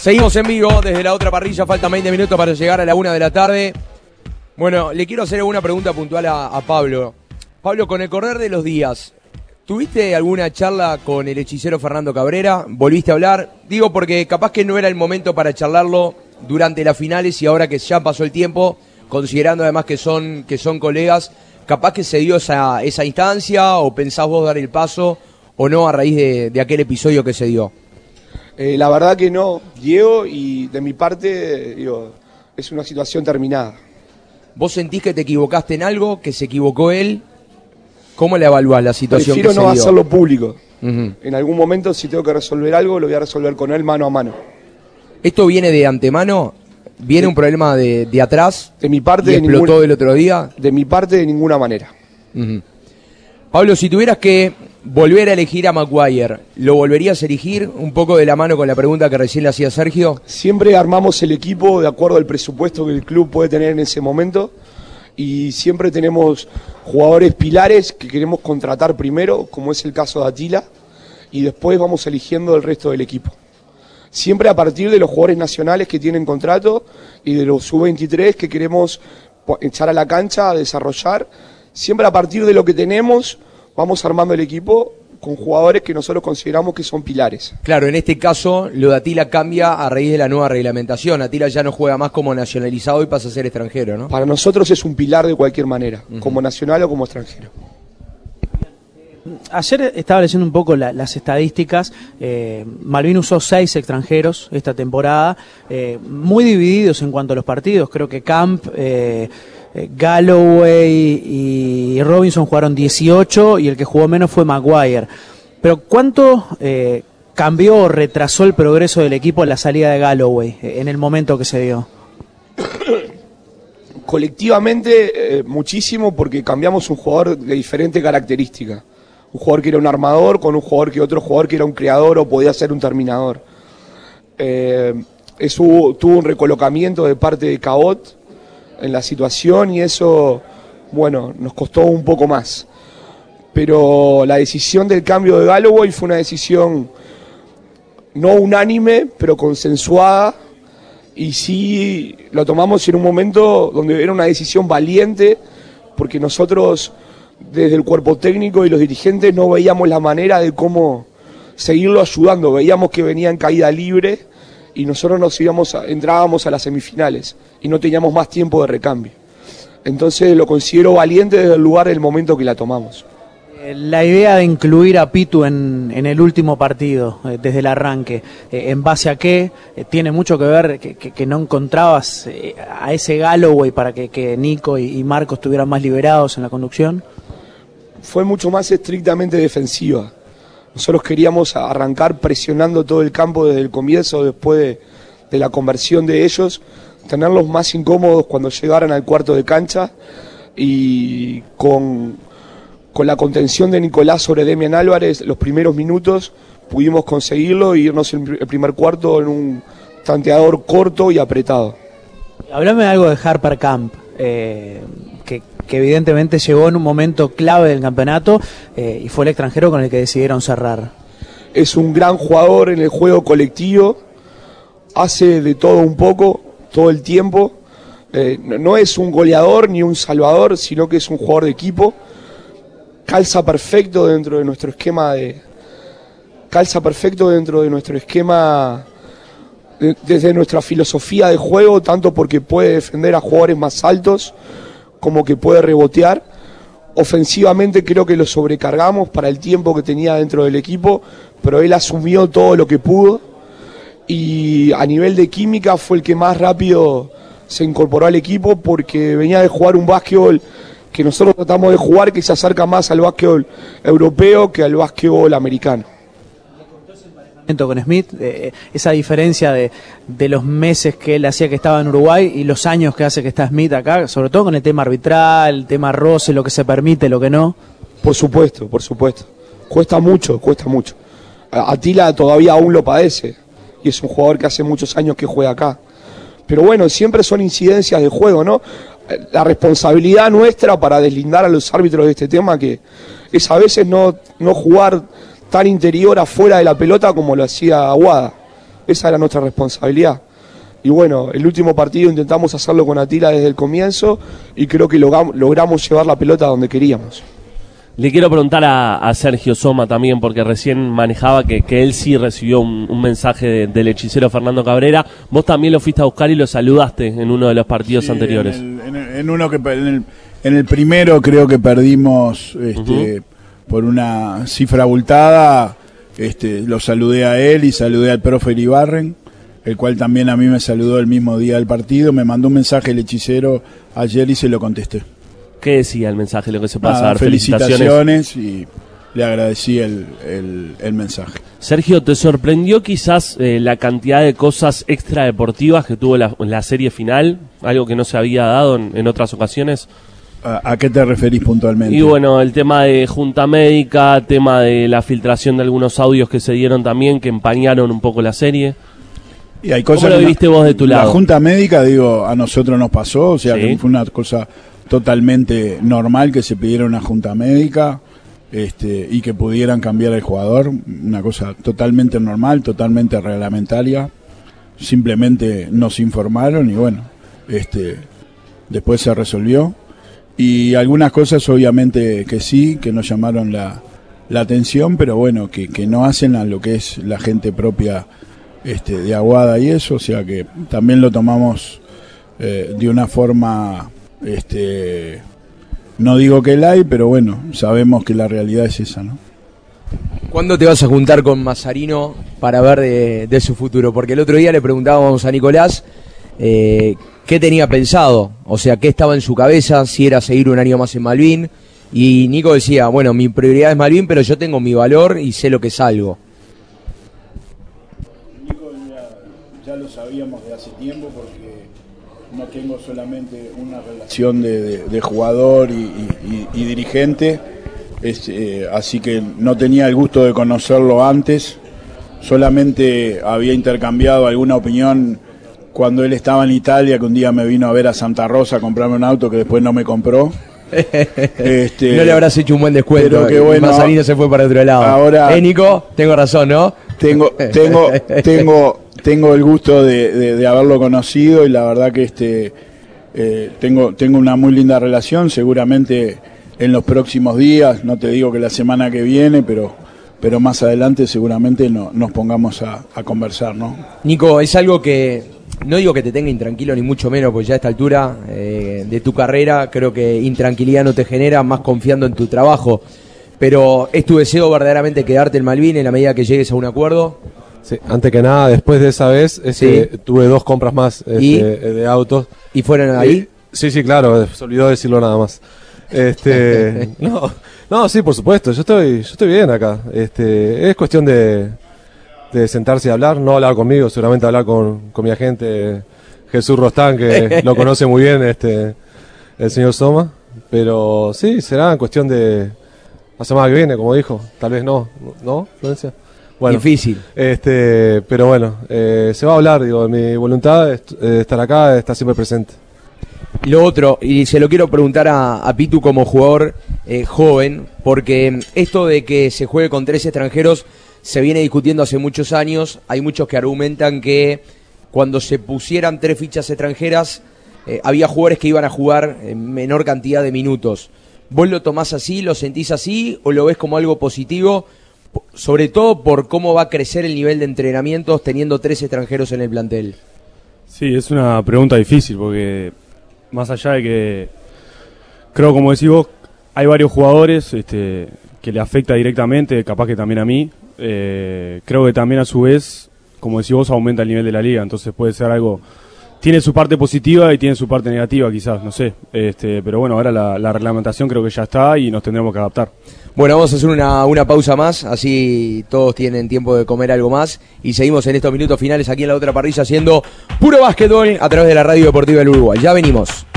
Seguimos en vivo desde la otra parrilla, faltan 20 minutos para llegar a la 1 de la tarde. Bueno, le quiero hacer una pregunta puntual a Pablo. Pablo, con el correr de los días, ¿tuviste alguna charla con el hechicero Fernando Cabrera? ¿Volviste a hablar? Digo porque capaz que no era el momento para charlarlo durante las finales y ahora que ya pasó el tiempo, considerando además que son colegas, capaz que se dio esa instancia o pensás vos dar el paso o no a raíz de aquel episodio que se dio. La verdad que no, Diego, y de mi parte, digo, es una situación terminada. ¿Vos sentís que te equivocaste en algo, que se equivocó él? ¿Cómo le evaluás la situación Prefiero que se dio? no hacerlo público. En algún momento, si tengo que resolver algo, lo voy a resolver con él mano a mano. ¿Esto viene de antemano? ¿Viene un problema de atrás? De mi parte, ¿Y explotó el otro día? De mi parte, de ninguna manera. Pablo, si tuvieras que volver a elegir a Maguire, ¿lo volverías a elegir un poco de la mano con la pregunta que recién le hacía Sergio? Siempre armamos el equipo de acuerdo al presupuesto que el club puede tener en ese momento y siempre tenemos jugadores pilares que queremos contratar primero, como es el caso de Atila, y después vamos eligiendo el resto del equipo. Siempre a partir de los jugadores nacionales que tienen contrato y de los sub-23 que queremos echar a la cancha, a desarrollar. Siempre a partir de lo que tenemos vamos armando el equipo con jugadores que nosotros consideramos que son pilares. Claro, en este caso lo de Atila cambia a raíz de la nueva reglamentación. Atila ya no juega más como nacionalizado y pasa a ser extranjero, ¿no? Para nosotros es un pilar de cualquier manera, como nacional o como extranjero. Ayer estaba leyendo un poco las estadísticas. Malvin usó 6 extranjeros esta temporada, muy divididos en cuanto a los partidos. Creo que Camp, Galloway y Robinson jugaron 18 y el que jugó menos fue Maguire. Pero ¿cuánto cambió o retrasó el progreso del equipo la salida de Galloway en el momento que se dio? Colectivamente muchísimo, porque cambiamos un jugador de diferente característica. Un jugador que era un armador con un jugador que otro jugador que era un creador o podía ser un terminador. Tuvo un recolocamiento de parte de Cabot en la situación y eso, bueno, nos costó un poco más. Pero la decisión del cambio de Galloway fue una decisión no unánime, pero consensuada, y sí lo tomamos en un momento donde era una decisión valiente, porque nosotros desde el cuerpo técnico y los dirigentes no veíamos la manera de cómo seguirlo ayudando. Veíamos que venía en caída libre y nosotros entrábamos a las semifinales y no teníamos más tiempo de recambio. Entonces lo considero valiente desde el lugar del momento que la tomamos. La idea de incluir a Pitu en el último partido, desde el arranque, ¿en base a qué? ¿Tiene mucho que ver que no encontrabas a ese Galloway para que Nico y Marcos estuvieran más liberados en la conducción? Fue mucho más estrictamente defensiva. Nosotros queríamos arrancar presionando todo el campo desde el comienzo, después de la conversión de ellos, tenerlos más incómodos cuando llegaran al cuarto de cancha, y con la contención de Nicolás sobre Demian Álvarez, los primeros minutos pudimos conseguirlo e irnos el primer cuarto en un tanteador corto y apretado. Háblame algo de Harper Camp, que evidentemente llegó en un momento clave del campeonato y fue el extranjero con el que decidieron cerrar. Es un gran jugador en el juego colectivo, hace de todo un poco, todo el tiempo. No es un goleador ni un salvador, sino que es un jugador de equipo. Calza perfecto dentro de nuestro esquema desde nuestra filosofía de juego, tanto porque puede defender a jugadores más altos como que puede rebotear. Ofensivamente creo que lo sobrecargamos para el tiempo que tenía dentro del equipo, pero él asumió todo lo que pudo, y a nivel de química fue el que más rápido se incorporó al equipo, porque venía de jugar un básquetbol que nosotros tratamos de jugar, que se acerca más al básquetbol europeo que al básquetbol americano. Con Smith, esa diferencia de los meses que él hacía que estaba en Uruguay y los años que hace que está Smith acá, sobre todo con el tema arbitral, el tema roce, lo que se permite, lo que no. Por supuesto. Cuesta mucho. Atila todavía aún lo padece y es un jugador que hace muchos años que juega acá. Pero bueno, siempre son incidencias de juego, ¿no? La responsabilidad nuestra para deslindar a los árbitros de este tema, que es a veces no jugar tan interior afuera de la pelota como lo hacía Aguada. esa era nuestra responsabilidad. Y bueno, el último partido intentamos hacerlo con Atila desde el comienzo y creo que logramos llevar la pelota donde queríamos. Le quiero preguntar a Sergio Soma también, porque recién manejaba que él sí recibió un mensaje del hechicero Fernando Cabrera. Vos también lo fuiste a buscar y lo saludaste en uno de los partidos anteriores. En el primero creo que perdimos por una cifra abultada. Lo saludé a él y saludé al profe Iribarren, el cual también a mí me saludó el mismo día del partido. Me mandó un mensaje el hechicero ayer y se lo contesté. ¿Qué decía el mensaje? Lo que se pasa, dar felicitaciones y le agradecí el mensaje. Sergio, ¿te sorprendió quizás la cantidad de cosas extradeportivas que tuvo la serie final? Algo que no se había dado en otras ocasiones. ¿A qué te referís puntualmente? Y bueno, el tema de junta médica, tema de la filtración de algunos audios que se dieron también, que empañaron un poco la serie. Y hay cosas. ¿Cómo lo viviste vos de tu lado? La junta médica, a nosotros nos pasó, o sea, sí, que fue una cosa totalmente normal que se pidiera una junta médica y que pudieran cambiar el jugador, una cosa totalmente normal, totalmente reglamentaria. Simplemente nos informaron y bueno, después se resolvió. Y algunas cosas obviamente que sí, que nos llamaron la atención, pero bueno, que no hacen a lo que es la gente propia de Aguada y eso, o sea que también lo tomamos de una forma, no digo que la hay, pero bueno, sabemos que la realidad es esa, ¿no? ¿Cuándo te vas a juntar con Mazzarino para ver de su futuro? Porque el otro día le preguntábamos a Nicolás qué tenía pensado, o sea, qué estaba en su cabeza, si era seguir un año más en Malvin, y Nico decía, bueno, mi prioridad es Malvin, pero yo tengo mi valor y sé lo que salgo. Nico ya lo sabíamos de hace tiempo, porque no tengo solamente una relación de jugador y dirigente, así que no tenía el gusto de conocerlo antes, solamente había intercambiado alguna opinión cuando él estaba en Italia, que un día me vino a ver a Santa Rosa a comprarme un auto que después no me compró. No le habrás hecho un buen descuento, pero que bueno, Mazzarino se fue para otro lado. Ahora, Nico, tengo razón, ¿no? Tengo el gusto de haberlo conocido y la verdad que tengo una muy linda relación. Seguramente en los próximos días, no te digo que la semana que viene, pero más adelante seguramente nos pongamos a conversar, ¿no? Nico, es algo que no digo que te tenga intranquilo ni mucho menos, porque ya a esta altura de tu carrera creo que intranquilidad no te genera, más confiando en tu trabajo, pero ¿es tu deseo verdaderamente quedarte en Malvin en la medida que llegues a un acuerdo? Sí, antes que nada, después de esa vez tuve 2 compras más de autos. ¿Y fueron ahí? Sí, claro, se olvidó decirlo nada más. No, sí, por supuesto, yo estoy bien acá. Es cuestión de sentarse y hablar, no hablar conmigo, seguramente hablar con mi agente Jesús Rostán, que lo conoce muy bien el señor Soma, pero sí, será cuestión de la semana que viene, como dijo, tal vez ¿no, Florencia? Bueno, difícil. Pero bueno, se va a hablar, mi voluntad es estar acá, estar siempre presente. Lo otro, y se lo quiero preguntar a Pitu como jugador joven, porque esto de que se juegue con 3 extranjeros se viene discutiendo hace muchos años. Hay muchos que argumentan que cuando se pusieran 3 fichas extranjeras había jugadores que iban a jugar en menor cantidad de minutos. ¿Vos lo tomás así, lo sentís así o lo ves como algo positivo, sobre todo por cómo va a crecer el nivel de entrenamientos teniendo 3 extranjeros en el plantel? Sí, es una pregunta difícil porque más allá de que creo, como decís vos, hay varios jugadores que le afecta directamente, capaz que también a mí. Creo que también a su vez, como decís vos, aumenta el nivel de la liga, entonces puede ser algo, tiene su parte positiva y tiene su parte negativa quizás, no sé, pero bueno, ahora la reglamentación creo que ya está y nos tendremos que adaptar. Bueno, vamos a hacer una pausa más, así todos tienen tiempo de comer algo más y seguimos en estos minutos finales aquí en La Otra Parrilla haciendo puro básquetbol a través de la Radio Deportiva del Uruguay. Ya venimos.